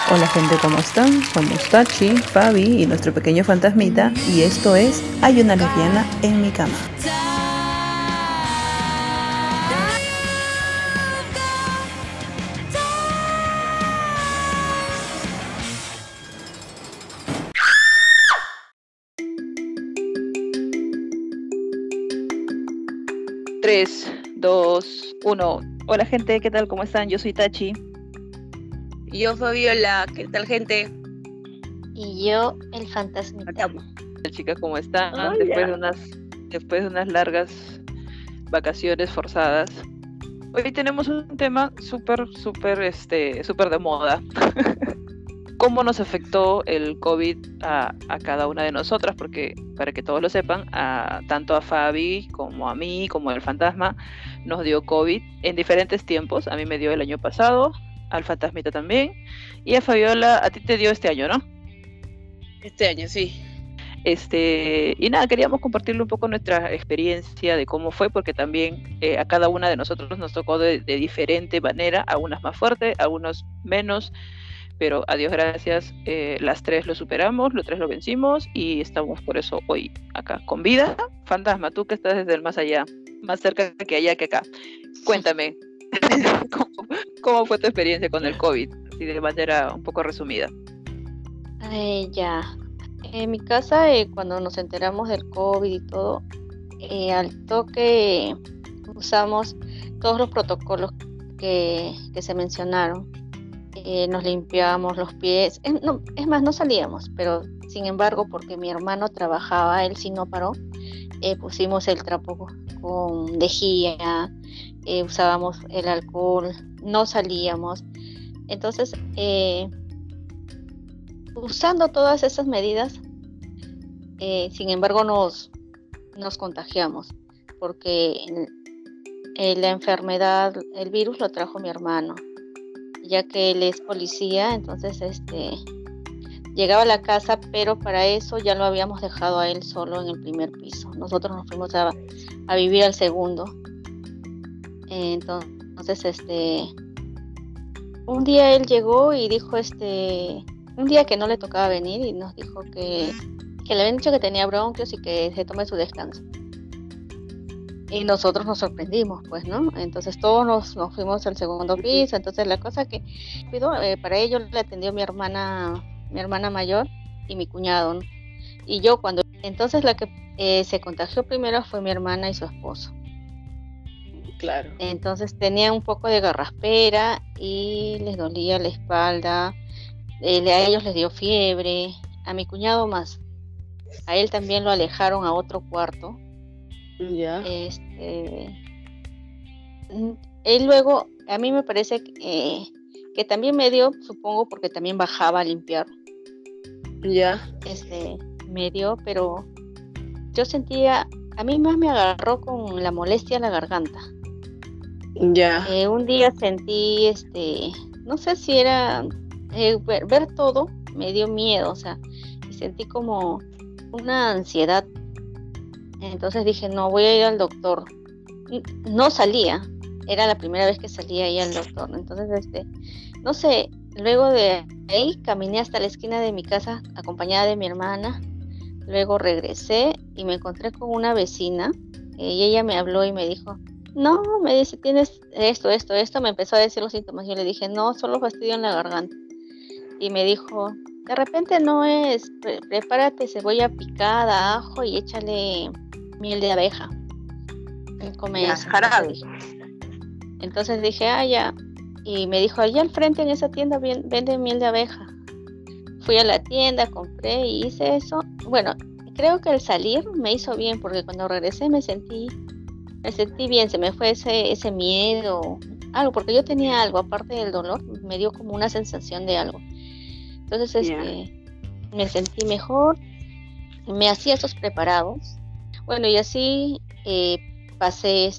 Hola gente, ¿cómo están? Somos Tachi, Fabi y nuestro pequeño fantasmita y esto es Hay una lesbiana en mi cama. 3, 2, 1. Hola gente, ¿qué tal? ¿Cómo están? Yo soy Tachi. Y yo, Fabiola, ¿qué tal, gente? Y yo, el fantasmita. Chicas, ¿cómo están? Hola. Después de unas largas vacaciones forzadas. Hoy tenemos un tema súper de moda. ¿Cómo nos afectó el COVID a cada una de nosotras? Porque, para que todos lo sepan, tanto a Fabi como a mí, como al fantasma, nos dio COVID en diferentes tiempos. A mí me dio el año pasado, al fantasmita también, y a Fabiola, a ti te dio este año, ¿no? Este año, sí. Y nada, queríamos compartirle un poco nuestra experiencia de cómo fue, porque también a cada una de nosotros nos tocó de diferente manera, algunas más fuertes, algunos menos, pero a Dios gracias, las tres lo superamos, los tres lo vencimos y estamos por eso hoy acá con vida. Fantasma, tú que estás desde el más allá, más cerca que allá que acá, cuéntame, ¿cómo fue tu experiencia con el COVID? Así de manera un poco resumida. Ya. En mi casa, cuando nos enteramos del COVID y todo, al toque usamos todos los protocolos que se mencionaron. Nos limpiábamos los pies, es más, no salíamos, pero sin embargo, porque mi hermano trabajaba, él sí no paró, pusimos el trapo con lejía, usábamos el alcohol, no salíamos. Entonces, usando todas esas medidas, sin embargo nos contagiamos, porque la enfermedad, el virus lo trajo mi hermano, ya que él es policía. Entonces llegaba a la casa, pero para eso ya lo habíamos dejado a él solo en el primer piso. Nosotros nos fuimos a vivir al segundo. Entonces un día él llegó y dijo un día que no le tocaba venir, y nos dijo que le habían dicho que tenía bronquios y que se tome su descanso. Y nosotros nos sorprendimos, pues, ¿no? Entonces todos nos fuimos al segundo piso. Entonces la cosa que para ello le atendió mi hermana mayor y mi cuñado, ¿no? Y yo entonces la que se contagió primero fue mi hermana y su esposo. Claro. Entonces tenía un poco de garraspera y les dolía la espalda. A ellos les dio fiebre, a mi cuñado más. A él también lo alejaron a otro cuarto. Ya. Él luego, a mí me parece que también me dio, supongo, porque también bajaba a limpiar. Ya. Me dio, pero yo sentía, a mí más me agarró con la molestia en la garganta. Ya. Un día sentí, no sé si era ver todo, me dio miedo, o sea, y sentí como una ansiedad. Entonces dije, no, voy a ir al doctor. No salía, era la primera vez que salía ahí al doctor. Entonces, no sé, luego de ahí caminé hasta la esquina de mi casa acompañada de mi hermana. Luego regresé y me encontré con una vecina, y ella me habló y me dijo, no, me dice, tienes esto, me empezó a decir los síntomas. Yo le dije, no, solo fastidio en la garganta. Y me dijo, de repente no es, prepárate cebolla picada, ajo y échale miel de abeja. Y come eso. Entonces dije, ya. Y me dijo, allá al frente en esa tienda venden miel de abeja. Fui a la tienda, compré y hice eso. Bueno, creo que al salir me hizo bien, porque cuando regresé me sentí bien, se me fue ese miedo, algo, porque yo tenía algo, aparte del dolor, me dio como una sensación de algo. Entonces me sentí mejor, me hacía esos preparados. Bueno, y así pasé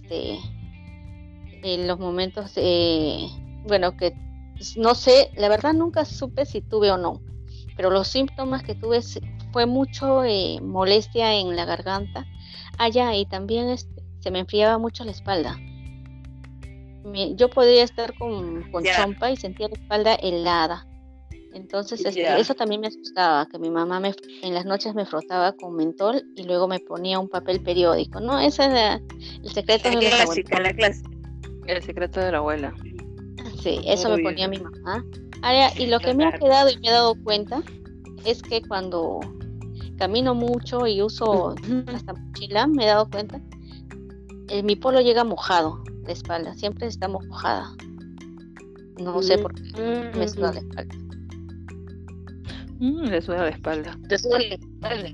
los momentos, bueno, que no sé, la verdad nunca supe si tuve o no, pero los síntomas que tuve fue mucho molestia en la garganta, y también se me enfriaba mucho la espalda. Yo podía estar con chompa y sentía la espalda helada. Entonces, Ya. eso también me asustaba, que mi mamá en las noches me frotaba con mentol y luego me ponía un papel periódico, ¿no? Ese es el secreto La de los abuelos. clásica, la clásica. El secreto de la abuela. Sí, eso me Obvio. ponía mi mamá. Ahora, y lo que me ha Claro. quedado y me he dado cuenta es que cuando camino mucho y uso hasta mochila, me he dado cuenta, mi polo llega mojado, la espalda, siempre está mojada. No sé por qué me suda la espalda. Le suena la espalda. Te suda la espalda.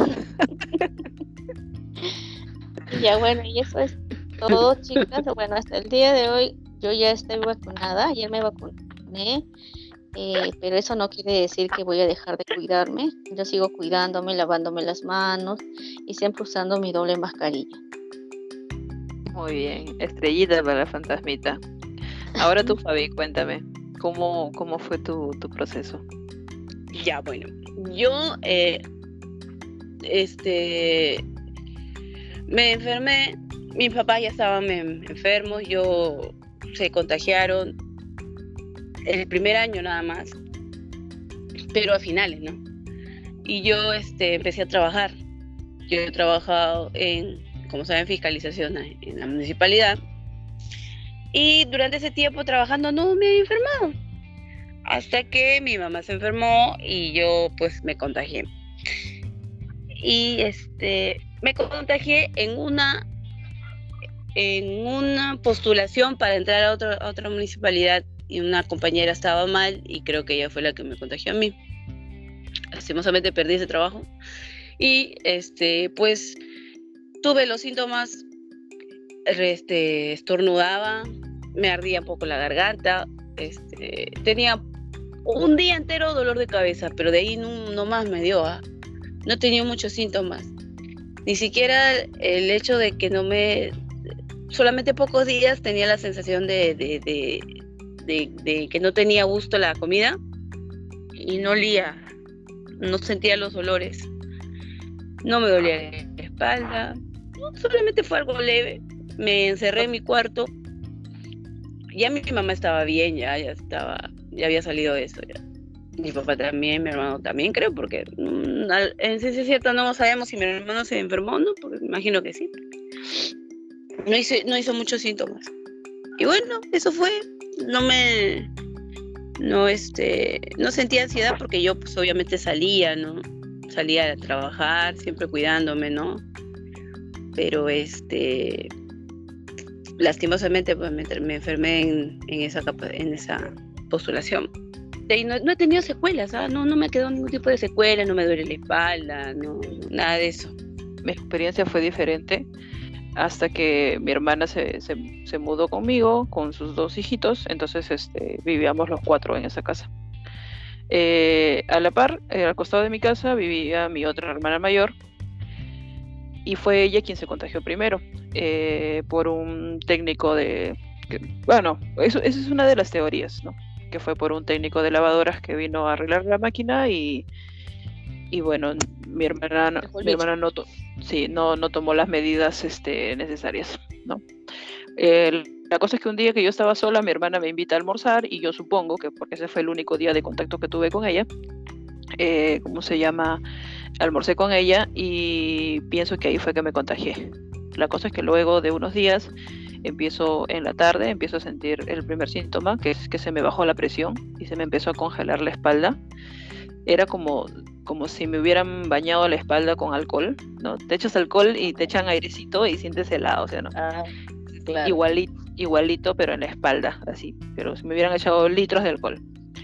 Y ya bueno, y eso es todo, chicas. Bueno, hasta el día de hoy yo ya estoy vacunada, ayer me vacuné, pero eso no quiere decir que voy a dejar de cuidarme. Yo sigo cuidándome, lavándome las manos y siempre usando mi doble mascarilla. Muy bien. Estrellita para la fantasmita. Ahora tú, Fabi, cuéntame. ¿Cómo fue tu proceso? Ya, bueno. Yo, me enfermé. Mis papás ya estaban enfermos. Se contagiaron el primer año nada más, pero a finales, ¿no? Y yo empecé a trabajar. Yo he trabajado como saben, fiscalización en la municipalidad. Y durante ese tiempo trabajando no me he enfermado. Hasta que mi mamá se enfermó y yo pues me contagié. Y me contagié en una postulación para entrar a otra municipalidad, y una compañera estaba mal y creo que ella fue la que me contagió a mí. Lastimosamente perdí ese trabajo y pues tuve los síntomas, estornudaba, me ardía un poco la garganta, tenía un día entero dolor de cabeza, pero de ahí no más me dio, no tenía muchos síntomas, ni siquiera el hecho de que solamente pocos días tenía la sensación de que no tenía gusto la comida y no olía, no sentía los olores, no me dolía la espalda, solamente fue algo leve. Me encerré en mi cuarto. Ya mi mamá estaba bien, ya había salido de eso. Ya. Mi papá también, mi hermano también, creo, porque en ciencia cierta no sabemos si mi hermano se enfermó o no, porque me imagino que sí. No hizo muchos síntomas. Y bueno, eso fue. No sentía ansiedad porque yo pues obviamente salía, ¿no? Salía a trabajar, siempre cuidándome, ¿no? Pero lastimosamente pues, me enfermé en esa postulación. Y no he tenido secuelas, no me quedó ningún tipo de secuela, no me duele la espalda, no, nada de eso. Mi experiencia fue diferente hasta que mi hermana se mudó conmigo, con sus 2 hijitos, entonces vivíamos los 4 en esa casa. A la par, al costado de mi casa, vivía mi otra hermana mayor, y fue ella quien se contagió primero, por un técnico esa es una de las teorías, ¿no? Que fue por un técnico de lavadoras que vino a arreglar la máquina y bueno, mi hermana no tomó las medidas necesarias, ¿no? La cosa es que un día que yo estaba sola, mi hermana me invita a almorzar y yo supongo que porque ese fue el único día de contacto que tuve con ella, almorcé con ella y pienso que ahí fue que me contagié. La cosa es que luego de unos días en la tarde empiezo a sentir el primer síntoma, que es que se me bajó la presión y se me empezó a congelar la espalda. Era como si me hubieran bañado la espalda con alcohol, ¿no? Te echas alcohol y te echan airecito y sientes helado, o sea, ¿no? Claro. Igualito, pero en la espalda, así. Pero si me hubieran echado litros de alcohol.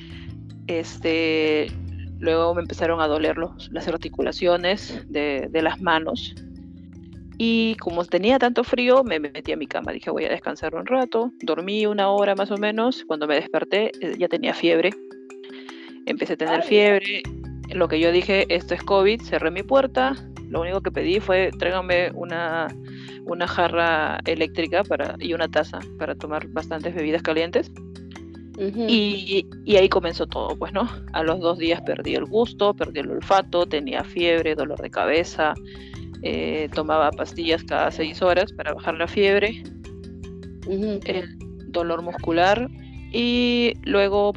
Luego me empezaron a doler las articulaciones de las manos. Y como tenía tanto frío, me metí a mi cama. Dije, voy a descansar un rato. Dormí 1 hora más o menos. Cuando me desperté, ya tenía fiebre. Empecé a tener fiebre. Lo que yo dije, esto es COVID. Cerré mi puerta. Lo único que pedí fue, tráiganme una jarra eléctrica y una taza para tomar bastantes bebidas calientes. Uh-huh. Y ahí comenzó todo, pues, ¿no? A los 2 días perdí el gusto, perdí el olfato, tenía fiebre, dolor de cabeza. Tomaba pastillas cada 6 horas para bajar la fiebre, uh-huh. El dolor muscular, y luego, bueno,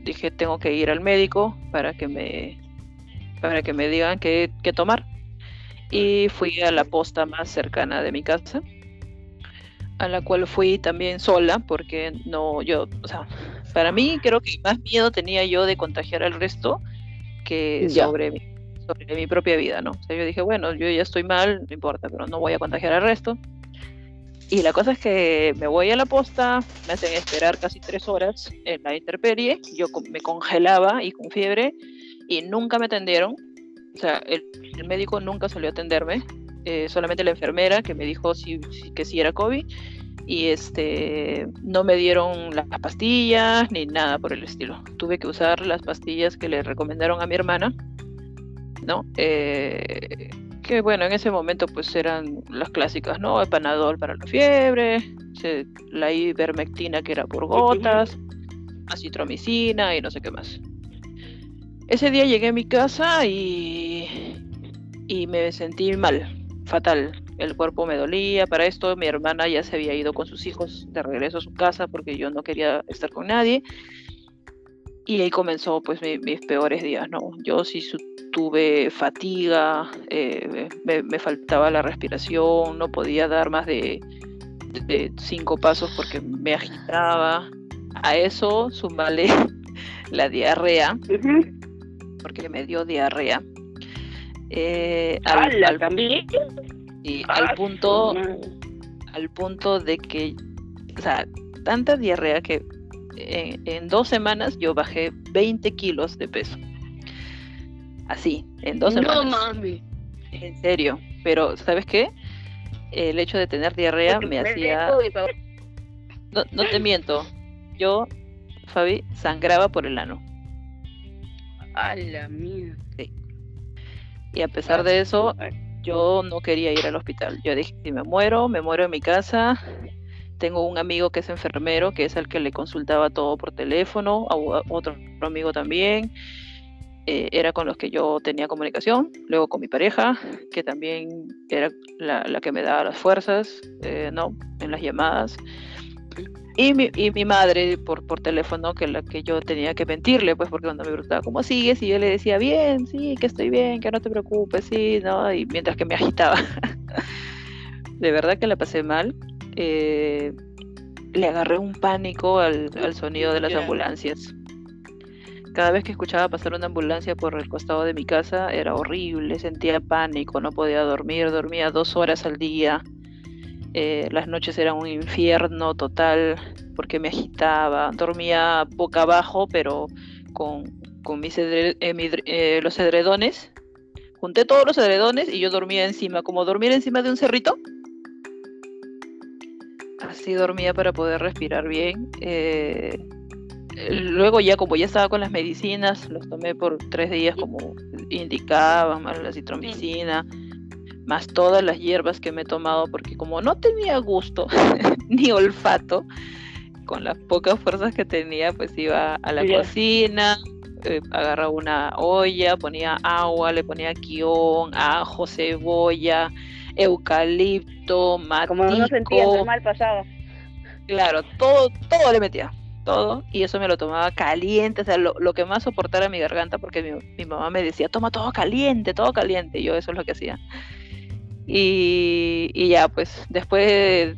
dije, tengo que ir al médico para que me digan qué tomar. Y fui a la posta más cercana de mi casa, a la cual fui también sola, porque para mí creo que más miedo tenía yo de contagiar al resto que sobre mi propia vida, ¿no? O sea, yo dije, bueno, yo ya estoy mal, no importa, pero no voy a contagiar al resto. Y la cosa es que me voy a la posta, me hacen esperar casi 3 horas en la intemperie, yo me congelaba y con fiebre, y nunca me atendieron. O sea, el médico nunca salió a atenderme, solamente la enfermera que me dijo que sí era COVID, y no me dieron las pastillas ni nada por el estilo. Tuve que usar las pastillas que le recomendaron a mi hermana, ¿no? Que bueno, en ese momento pues eran las clásicas, ¿no? El Panadol para la fiebre, la ivermectina que era por gotas, acitromicina y no sé qué más. Ese día llegué a mi casa y me sentí mal, fatal. El cuerpo me dolía. Para esto mi hermana ya se había ido con sus hijos de regreso a su casa porque yo no quería estar con nadie. Y ahí comenzó pues mis peores días, ¿no? Yo sí tuve fatiga, me faltaba la respiración, no podía dar más de 5 pasos porque me agitaba. A eso sumarle la diarrea, porque me dio diarrea. ¿También? Y al punto de que, o sea, tanta diarrea que en 2 semanas yo bajé 20 kilos de peso. Así, en 2 semanas. No mames. En serio. Pero, ¿sabes qué? El hecho de tener diarrea me hacía... No te miento. Yo, Fabi, sangraba por el ano. A la mía. Sí. Y a pesar de eso, yo no quería ir al hospital. Yo dije, si me muero en mi casa. Tengo un amigo que es enfermero, que es el que le consultaba todo por teléfono, a otro amigo también. Era con los que yo tenía comunicación. Luego con mi pareja, que también era la que me daba las fuerzas, ¿no? En las llamadas. Y mi madre por teléfono, que la que yo tenía que mentirle, pues, porque cuando me preguntaba cómo sigues, y yo le decía, bien, sí, que estoy bien, que no te preocupes, sí, ¿no? Y mientras que me agitaba. De verdad que la pasé mal. Le agarré un pánico al sonido de las ambulancias. Cada vez que escuchaba pasar una ambulancia por el costado de mi casa era horrible, sentía pánico, no podía dormir, dormía 2 horas al día. Las noches eran un infierno total porque me agitaba, dormía boca abajo, pero con los edredones. Junté todos los edredones y yo dormía encima, como dormir encima de un cerrito. Así dormía para poder respirar bien. Luego ya, como ya estaba con las medicinas, los tomé por 3 días como indicaban, más la acitromicina, más todas las hierbas que me he tomado, porque como no tenía gusto ni olfato, con las pocas fuerzas que tenía, pues iba a la cocina, agarraba una olla, ponía agua, le ponía quión, ajo, cebolla, eucalipto, matico. Como no sentía mal pasaba. Claro, todo le metía, todo, y eso me lo tomaba caliente, o sea, lo que más soportara mi garganta, porque mi mamá me decía, toma todo caliente, y yo eso es lo que hacía. Y ya, pues, después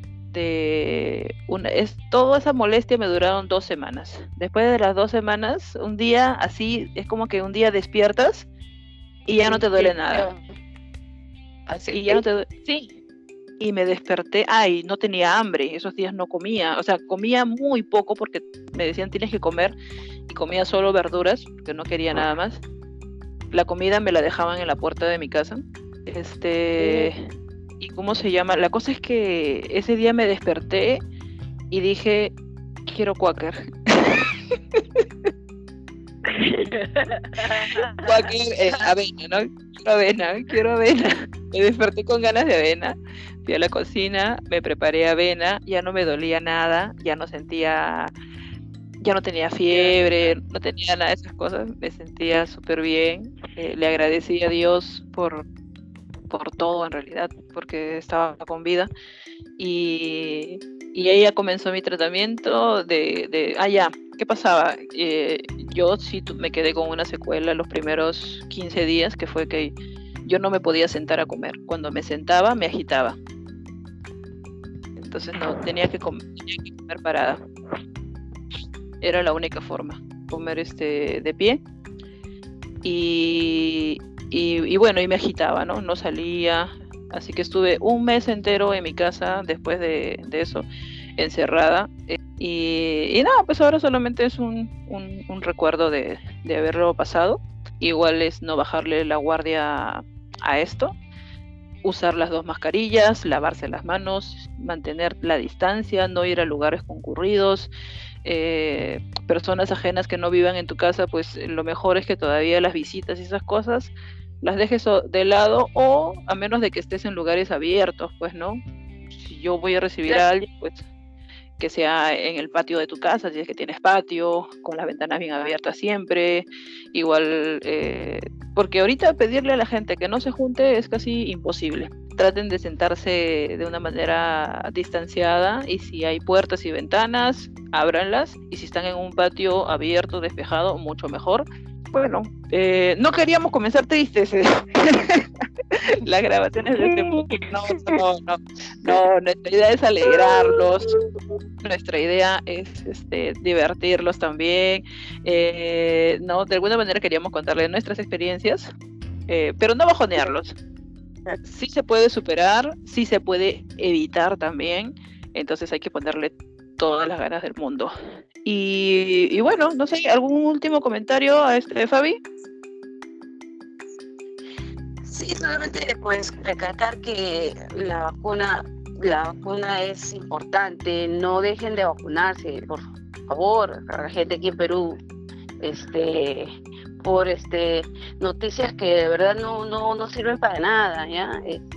toda esa molestia me duraron 2 semanas. Después de las 2 semanas, un día así, es como que un día despiertas y ya no te duele nada. Así. Y ya no te duele. Sí. Y me desperté, y no tenía hambre, esos días no comía, o sea, comía muy poco porque me decían tienes que comer, y comía solo verduras, porque no quería nada más. La comida me la dejaban en la puerta de mi casa. ¿Y cómo se llama? La cosa es que ese día me desperté y dije, quiero Quaker. Quaker, avena, ¿no? Quiero avena. Me desperté con ganas de avena. Fui a la cocina, me preparé avena, ya no me dolía nada, ya no tenía fiebre, no tenía nada de esas cosas, me sentía súper bien. Le agradecí a Dios por todo en realidad, porque estaba con vida. Y Y ahí ya comenzó mi tratamiento ya, ¿qué pasaba? Yo sí me quedé con una secuela los primeros 15 días, que fue que yo no me podía sentar a comer. Cuando me sentaba, me agitaba. Entonces no, tenía que comer parada. Era la única forma, comer de pie. Y bueno, y me agitaba, ¿no? No salía. Así que estuve un mes entero en mi casa después de eso, encerrada. Y nada, pues ahora solamente es un recuerdo de haberlo pasado. Igual es no bajarle la guardia a esto. Usar las 2 mascarillas, lavarse las manos, mantener la distancia, no ir a lugares concurridos. Personas ajenas que no vivan en tu casa, pues lo mejor es que todavía las visitas y esas cosas las dejes de lado, o a menos de que estés en lugares abiertos, pues, ¿no? Si yo voy a recibir a alguien, pues que sea en el patio de tu casa, si es que tienes patio, con las ventanas bien abiertas siempre, igual, porque ahorita pedirle a la gente que no se junte es casi imposible. Traten de sentarse de una manera distanciada, y si hay puertas y ventanas, ábranlas, y si están en un patio abierto, despejado, mucho mejor. Bueno, no queríamos comenzar tristes. Las grabaciones de este no, nuestra idea es alegrarlos, nuestra idea es divertirlos también, no, de alguna manera queríamos contarles nuestras experiencias, pero no bajonearlos. Sí se puede superar, sí se puede evitar también, entonces hay que ponerle todas las ganas del mundo. Y bueno, no sé, ¿algún último comentario a Fabi? Sí, solamente pues recalcar que la vacuna es importante, no dejen de vacunarse, por favor, a la gente aquí en Perú, por noticias que de verdad no sirven para nada, ¿ya?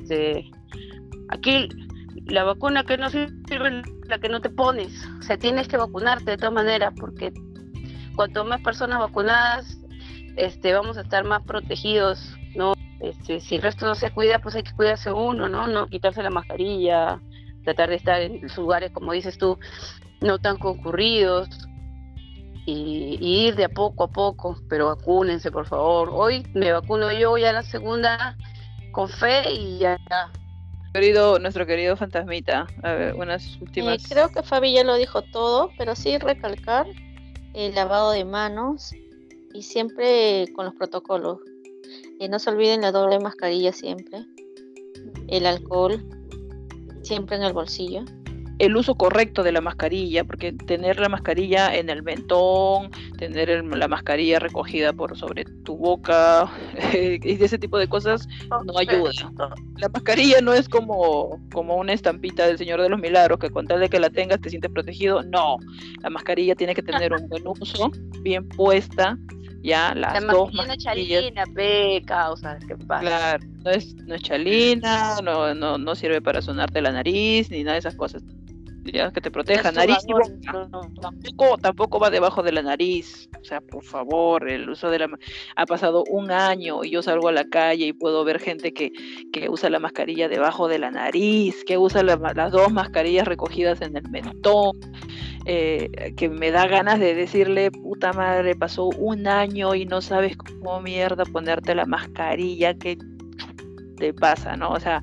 Aquí la vacuna que no sirve es la que no te pones, o sea, tienes que vacunarte de todas maneras, porque cuanto más personas vacunadas, vamos a estar más protegidos, ¿no? Si el resto no se cuida, pues hay que cuidarse uno, ¿no? No quitarse la mascarilla, tratar de estar en lugares, como dices tú, no tan concurridos, y ir de a poco, pero vacúnense, por favor. Hoy me vacuno yo, ya la segunda, con fe, y ya. Nuestro querido Fantasmita, a ver, unas últimas... creo que Fabi ya lo dijo todo, pero sí recalcar el lavado de manos, y siempre con los protocolos. No se olviden la doble mascarilla siempre, el alcohol siempre en el bolsillo, el uso correcto de la mascarilla, porque tener la mascarilla en el mentón, tener la mascarilla recogida por sobre tu boca y ese tipo de cosas no ayuda. La mascarilla no es como una estampita del Señor de los Milagros, que con tal de que la tengas te sientes protegido. No, la mascarilla tiene que tener un buen uso, bien puesta. Ya, las la 2 mascarillas. Chalina, causa, ¿qué pasa? Claro, no es chalina, no sirve para sonarte la nariz, ni nada de esas cosas. Ya, que te proteja, nariz y boca. Tampoco va debajo de la nariz. O sea, por favor, el uso de ha pasado un año y yo salgo a la calle y puedo ver gente que usa la mascarilla debajo de la nariz, que usa las 2 mascarillas recogidas en el mentón. Que me da ganas de decirle, puta madre, pasó un año y no sabes cómo mierda ponerte la mascarilla, ¿qué te pasa, no? O sea,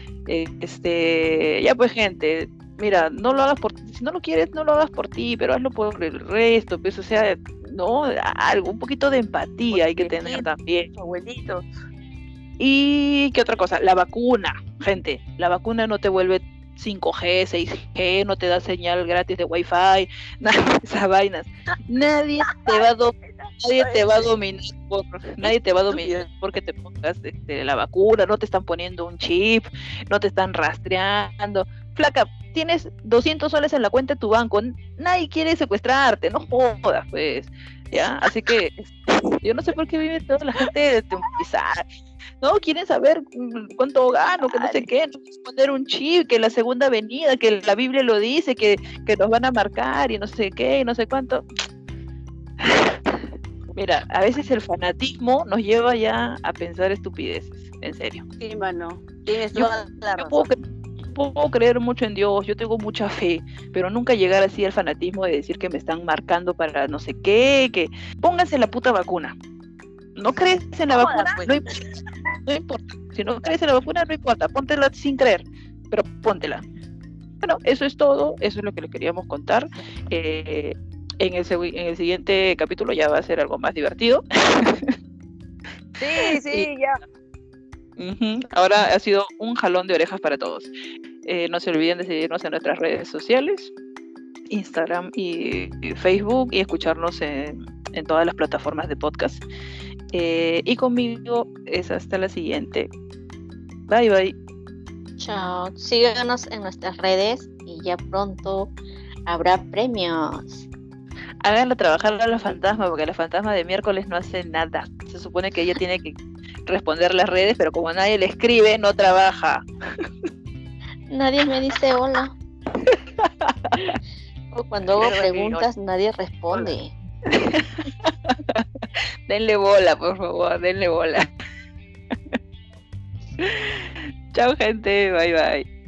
ya pues, gente, mira, no lo hagas si no lo quieres, no lo hagas por ti, pero hazlo por el resto, pues, o sea, no, algo, un poquito de empatía hay que tener también. Abuelitos. Y qué otra cosa, la vacuna, gente, la vacuna no te vuelve 5G, 6G, no te da señal gratis de Wi-Fi, nada de esas vainas. Nadie te va a dominar porque te pongas la vacuna, no te están poniendo un chip, no te están rastreando. Flaca, tienes 200 soles en la cuenta de tu banco, nadie quiere secuestrarte, no jodas, pues, ¿ya? Así que yo no sé por qué vive toda la gente de temporizar. No, quieren saber cuánto gano, que no sé qué, no quieres poner un chip, que la segunda venida, que la Biblia lo dice, que nos van a marcar y no sé qué, y no sé cuánto. Mira, a veces el fanatismo nos lleva ya a pensar estupideces, en serio. Sí, mano, tienes toda la razón. puedo creer mucho en Dios, yo tengo mucha fe, pero nunca llegar así al fanatismo de decir que me están marcando para no sé qué, que pónganse la puta vacuna. ¿No crees en la vacuna? Pues. No importa. Si no crees en la vacuna, no importa. Póntela sin creer, pero póntela. Bueno, eso es todo. Eso es lo que les queríamos contar. En el siguiente capítulo ya va a ser algo más divertido. Sí, ya. Ahora ha sido un jalón de orejas para todos. No se olviden de seguirnos en nuestras redes sociales, Instagram y Facebook, y escucharnos en todas las plataformas de podcast. Y conmigo es hasta la siguiente. Bye bye. Chao. Síganos en nuestras redes y ya pronto habrá premios. Háganla trabajar a la fantasma, porque la fantasma de miércoles no hace nada. Se supone que ella tiene que responder las redes, pero como nadie le escribe, no trabaja. Nadie me dice hola. O cuando hago preguntas, nadie responde. Denle bola, por favor, denle bola. Chao, gente. Bye, bye.